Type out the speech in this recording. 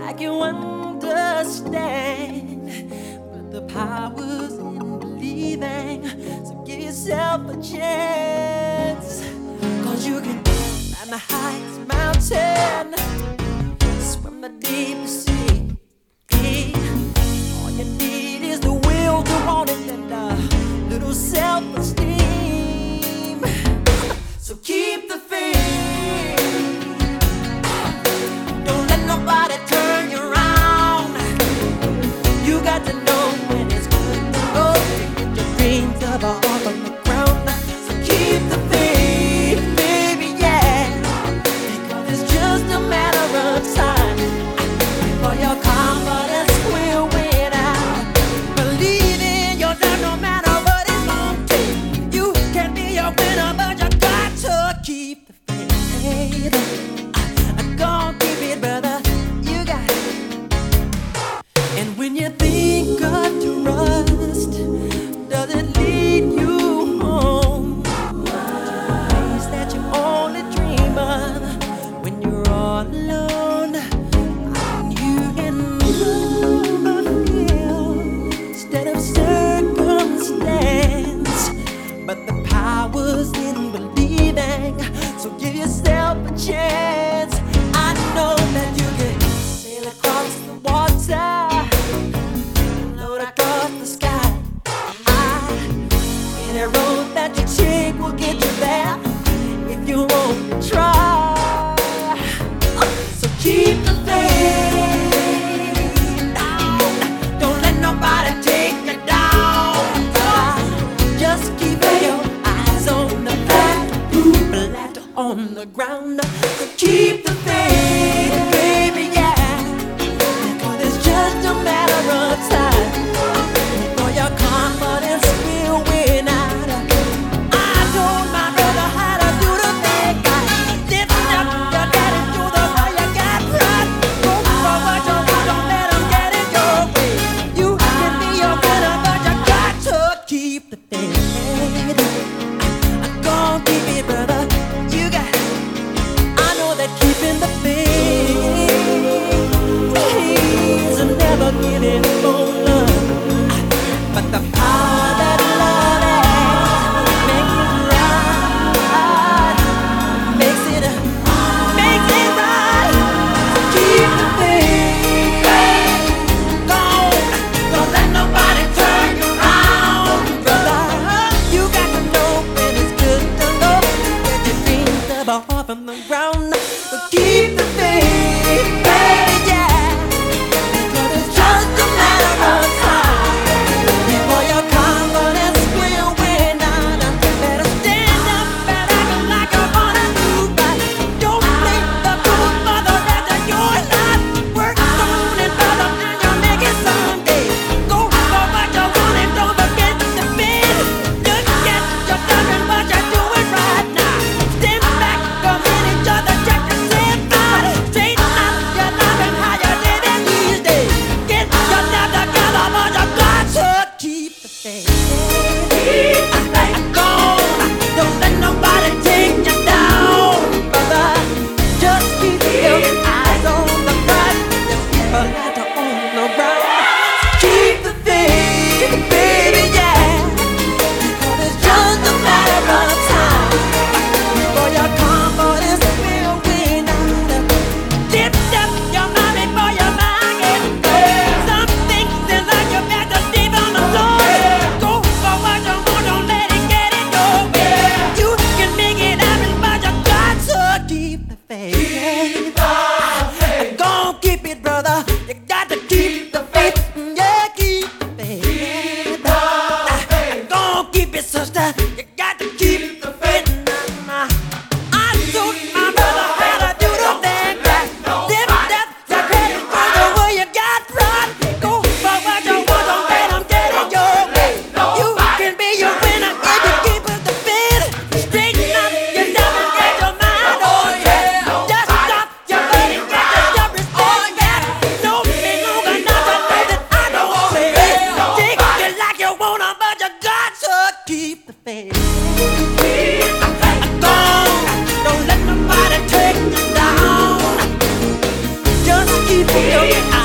like you understand. But the power's in believing, so give yourself a chance. Cause you can climb the highest mountain, swim the deepest sea. All you need is the will to want it and a little self-esteem. So keep the faith. Don't let nobody turn you around. You got to know when it's good to go. Get your dreams up off on the ground. So keep the faith, baby, yeah. Because it's just a matter of time before your confidence will win out. Believe in yourself no matter what it's gonna take. You can be a winner, but you got to keep the faith. Go keep it, brother, you got it. And when you think of trust, does it lead you home? Place that you only dream of when you're all alone. And you can move the feel instead of circumstance. But the power's in believing, so give yourself a chance. I know that you can sail across the water, float across the sky. Any road that you take will get you there if you want to try. So keep the faith. Don't let nobody take you down. Just keep your eyes on the path, flat on the ground. So keep the faith, baby, yeah. Because it's just a matter of time before your confidence will win out. I told my brother how to do the thing. Lift up your attitude, the way you got trust. Go for what you want, don't let them get in your way. You can be a winner, but you got to keep the faith. I'm gonna keep it, brother. You got it. keep on going.